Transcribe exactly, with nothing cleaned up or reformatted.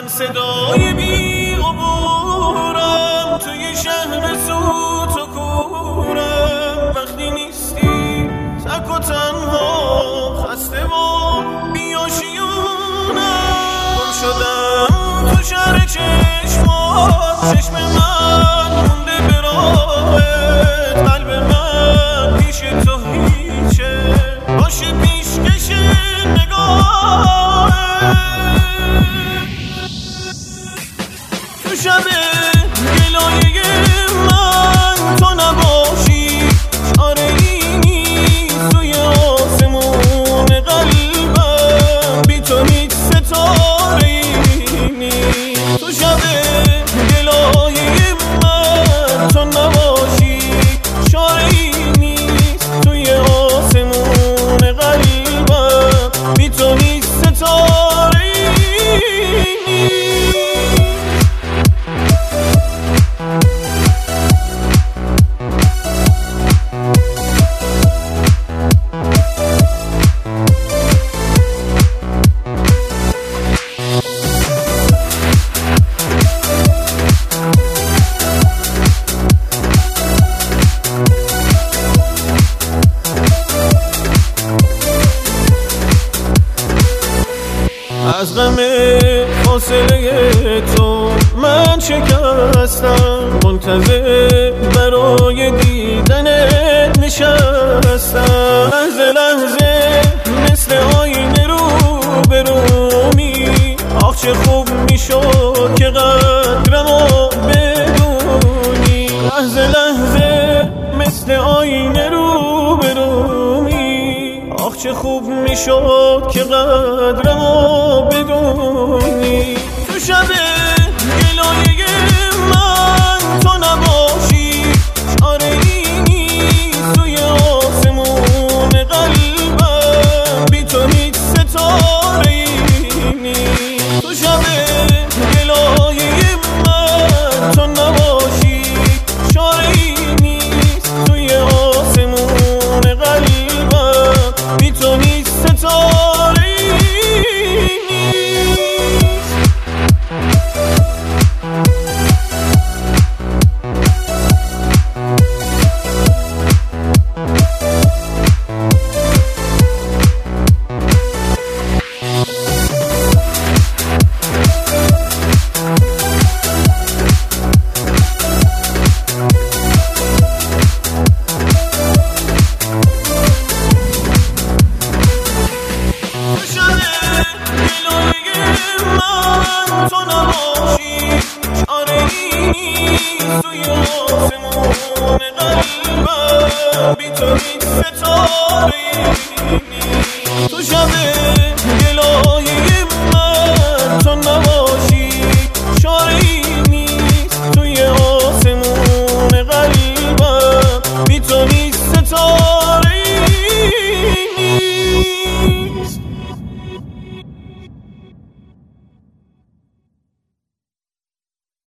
صدای بی عبورم توی شهر سوت و کورم. وقتی نیستی تک و تنها خسته و بیاشیونم. گم شدم تو شهر چشمات، چشم من مونده به راهت. قلب من پیش تو هیچه، باشه پیشکش نگاهت. تو شب گلایه من تو نباشی، چاره ای نیست توی آسمون قلبم. بی تو هیچ ستاره ای نیست. تو شب گلایه من تو نباشی، چاره ای نیست توی آسمون قلبم. بی تو هیچ ستاره ای نیست. از غم فاصله تو من شکستم، منتظر برای دیدنت نشستم. لحظه لحظه مثل آینه رو به رومی، آخ چه خوب میشد که قدرمو بدونی. لحظه لحظه مثل آینه رو به رومی، آخ چه خوب میشد که قدرمو بدونی. تو شب گلایه